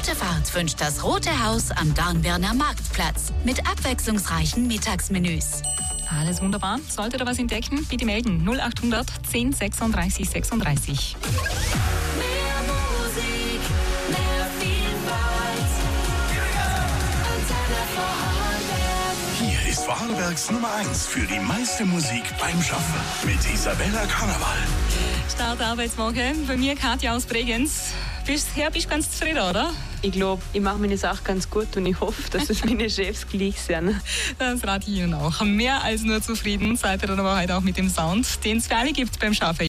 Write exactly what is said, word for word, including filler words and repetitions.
gute Fahrt wünscht das Rote Haus am Dornbirner Marktplatz mit abwechslungsreichen Mittagsmenüs. Alles wunderbar. Solltet ihr was entdecken, bitte melden. null acht hundert zehn sechsunddreißig sechsunddreißig. Mehr Musik, mehr Vielfalt. Antenne Vorarlberg. Hier ist Vorarlbergs Nummer eins für die meiste Musik beim Schaffen mit Isabella Karneval. Start Arbeitswoche. Bei mir Katja aus Bregenz. Bisher bist du ganz zufrieden, oder? Ich glaube, ich mache meine Sache ganz gut und ich hoffe, dass es meine Chefs gleich sind. Das rate ich Ihnen auch. Mehr als nur zufrieden seid ihr dann aber heute auch mit dem Sound, den es für alle gibt beim Schaffen.